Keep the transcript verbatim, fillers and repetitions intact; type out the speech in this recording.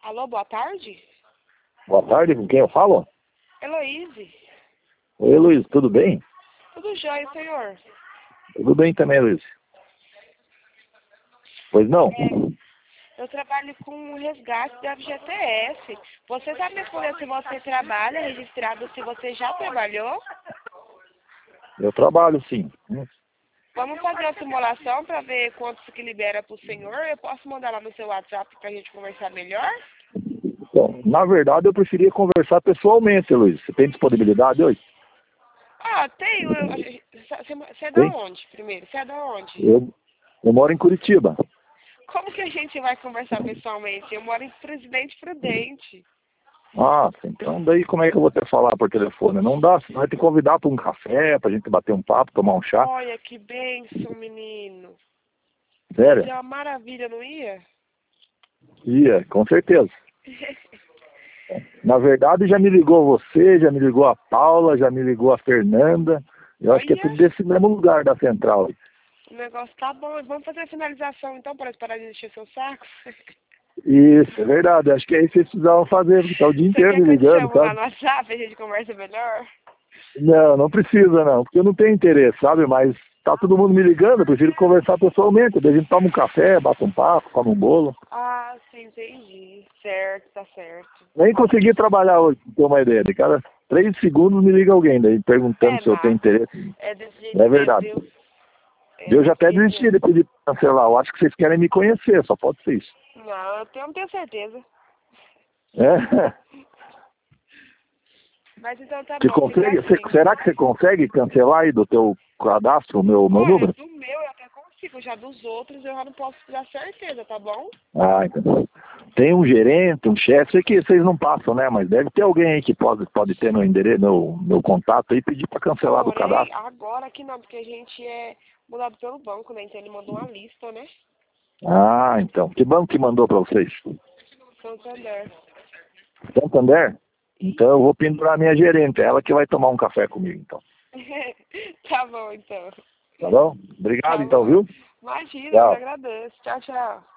Alô, boa tarde? Boa tarde, com quem eu falo? Heloíse. Oi, Luiz, tudo bem? Tudo jóia, senhor? Tudo bem também, Luiz. Pois não? É, eu trabalho com resgate da F G T S. Você sabe responder se você trabalha registrado, se você já trabalhou? Eu trabalho, sim. Hum. Vamos fazer uma simulação para ver quanto que libera para o senhor? Eu posso mandar lá no seu WhatsApp para a gente conversar melhor? Então, na verdade, eu preferia conversar pessoalmente, Luiz. Você tem disponibilidade hoje? Ah, tenho. Eu- Você você é da Tem? onde, primeiro? Você é da onde? Eu, eu moro em Curitiba. Como que a gente vai conversar pessoalmente? Eu moro em Presidente Prudente. Ah, então daí como é que eu vou ter que falar por telefone? Não dá, você vai te convidar para um café, pra gente bater um papo, tomar um chá. Olha que bênção, menino. Ia Sério? ser uma maravilha, não ia? Ia, com certeza. Na verdade, já me ligou você, já me ligou a Paula, já me ligou a Fernanda. Eu acho que é Olha, tudo desse mesmo lugar da central. o negócio tá bom. Vamos fazer a finalização então, para parar de encher seu saco? Isso, é verdade. Acho que é isso que vocês precisavam fazer, porque tá o dia Você inteiro quer me que eu te ligando, chamo lá sabe? no WhatsApp e a gente conversa melhor? Não, não precisa não, porque eu não tenho interesse, sabe? Mas tá todo mundo me ligando, eu prefiro conversar pessoalmente. Daí a gente toma um café, bate um papo, come um bolo. Ah, sim, entendi. Certo, tá certo. Nem consegui trabalhar hoje, pra ter uma ideia. De cada três segundos me liga alguém daí perguntando É se eu tenho nada. interesse. É desse jeito É mesmo, verdade. viu? É Eu já desse até jeito desisti mesmo. de pedir pra cancelar. Eu acho que vocês querem me conhecer, só pode ser isso. Não, eu tenho- não tenho certeza. É? Mas então tá Você bom, fica consegue, você- assim. será que você consegue cancelar aí do teu cadastro o meu, meu Olha, número? do meu eu até consigo, já dos outros eu já não posso dar certeza, tá bom? Ah, então. Tem um gerente, um chefe, sei que vocês não passam, né? Mas deve ter alguém aí que pode, pode ter meu endereço, meu, meu contato aí e pedir para cancelar do Porém, cadastro. agora que não, porque a gente é mudado pelo banco, né? Então ele mandou uma lista, né? Ah, então. Que banco que mandou para vocês? Santander. Santander? Então eu vou pendurar minha gerente, ela que vai tomar um café comigo, então. Tá bom, então. Tá bom? Obrigado, Tá então, bom. viu? Imagina, eu que Tchau. agradeço. Tchau, tchau.